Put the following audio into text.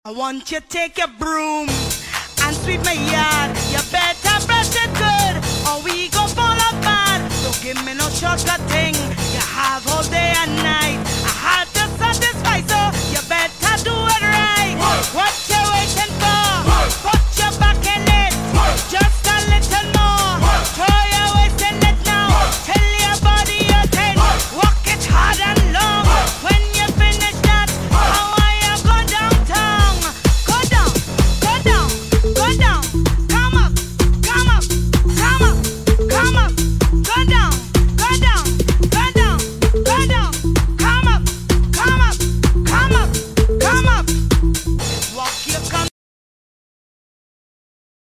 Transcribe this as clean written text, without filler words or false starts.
I want you to take your broom and sweep my yard. You better brush it good or we go fall apart. Don't give me no shortcut thing. You have all day and night